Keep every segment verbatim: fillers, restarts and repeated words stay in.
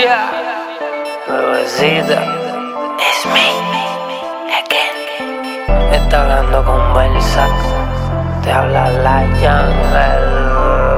Yeah. Bebecita, it's me again. Está hablando con Belsa, te habla la jungle.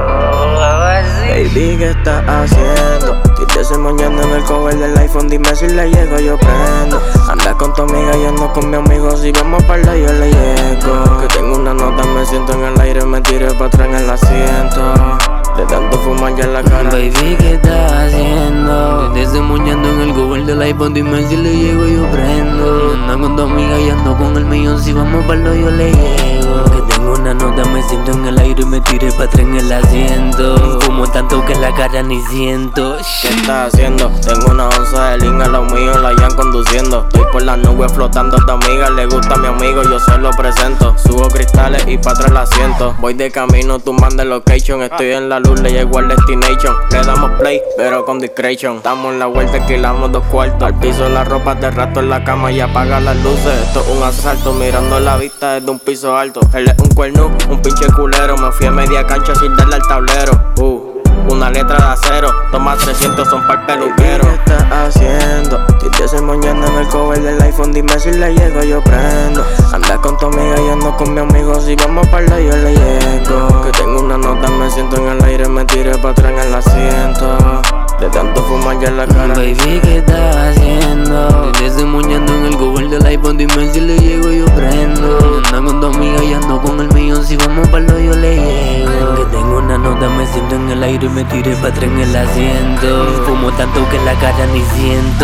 Baby, ¿qué estás haciendo? Estoy desemboñando en el cover del iPhone. Dime si le llego, yo prendo. Andas con tu amiga, yo ando con mi amigo. Si vamos para allá, yo le llego. Que tengo una nota, me siento en el aire. Me tiré para atrás en el asiento. De tanto fumar ya en la cara. Baby, ¿qué estás haciendo? Estoy desemboñando en el cover del iPhone. Dime si le llego, yo prendo. Andas con tu amiga y ando con el mío. Si vamos para allá, yo le llego. Que tengo una nota, me siento en el aire. Me tiré para atrás en el asiento. Fumo tanto que la cara ni siento. ¿Qué estás haciendo? Tengo una onza de link a lo mío, la iban conduciendo. Estoy por las nubes flotando, a tu amiga le gusta a mi amigo, yo se lo presento. Subo cristales y pa' atrás el asiento. Voy de camino, tú mandas location. Estoy en la luz, le llego al destination. Le damos play, pero con discretion. Estamos en la vuelta, alquilamos dos cuartos. Al piso la ropa, de rato en la cama y apaga las luces. Esto es un asalto, mirando la vista desde un piso alto. Él es un cuerno, un pinche culero. Me fui a media cancha sin darle al tablero. Uh Una letra de acero, toma trescientos, son pa'l peluquero. ¿Qué estás haciendo? Estoy desemboñando en el cover del iPhone. Dime si le llego, yo prendo. Andas con tu amiga, yo ando con mi amigo. Si vamos para allá, yo le llego. Que tengo una nota, me siento en el aire. Me tiré para atrás en el asiento. De tanto fumar ya en la cara. Baby, ¿qué estás haciendo? Estoy desemboñando en el cover del iPhone. Dime si le llego, yo prendo. Andas con tu amiga y ando con el mío. Si vamos para allá, yo le llego. Que tengo una nota, me siento en el aire. Me tiré para atrás en el asiento. Fumo tanto que la cara ni siento.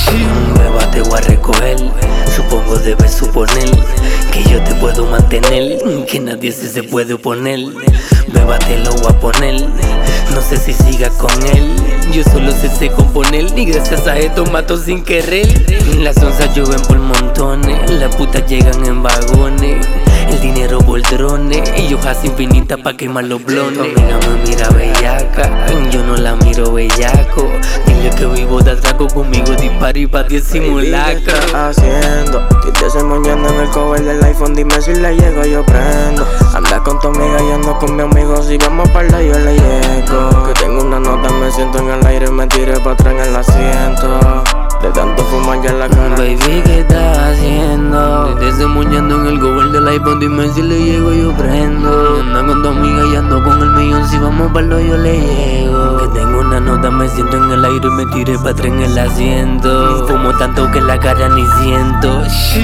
Beba, te voy a recoger. Supongo debes suponer que yo te puedo mantener, que nadie se, se puede oponer. Beba, te lo voy a poner. No sé si sigas con él. Yo solo sé sé componer. Y gracias a esto mato sin querer. Las onzas llueven por montones. Las putas llegan en vagones. El dinero por drones. Y hojas infinitas pa' quemar los blones. Tu amiga me mira bellaca, yo no la miro bellaco. Dile que vivo de atraco, conmigo disparo y pa' diez simulacros. ¿Qué estás haciendo? Estoy desemboñando en el cover del iPhone. Dime si le llego, yo prendo. Andas con tu amiga y ando con mi amigo. Si vamos para allá, yo le llego. Que tengo una nota, me siento en el aire. Me tiré para atrás en el asiento. De tanto fumar ya en la cara. Baby, ¿qué estás haciendo? Estoy desemboñando en el cover del iPhone. Dime si le llego, yo prendo. Ando con tu amiga y ando con el mío. Si vamos para allá, yo le llego. Que tengo una nota, me siento en el aire. Me tiré para atrás en el asiento. Fumo tanto que la cara ni siento.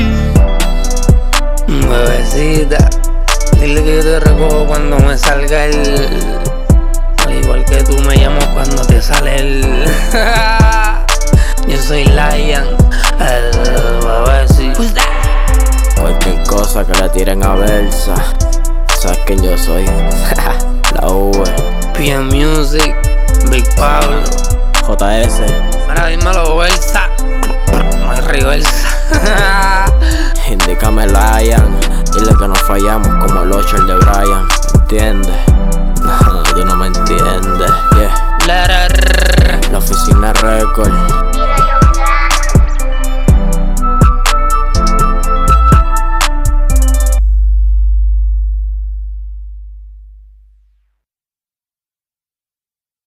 Bebecita, dile que yo te recojo cuando me salga el. Al igual que tú me llamas cuando te sale el. Yo soy Lion, el bebecito. Cualquier cosa que le tiren a Belsa, sabes quién yo soy. La V. P M Music, Big Pablo, J S. Ahora dímelo, Belsa. No hay reversa. Indícame Lion. Dile que no fallamos como el ocho el de Brian. ¿Entiendes? No, tú no me entiendes. Yeah. La oficina record.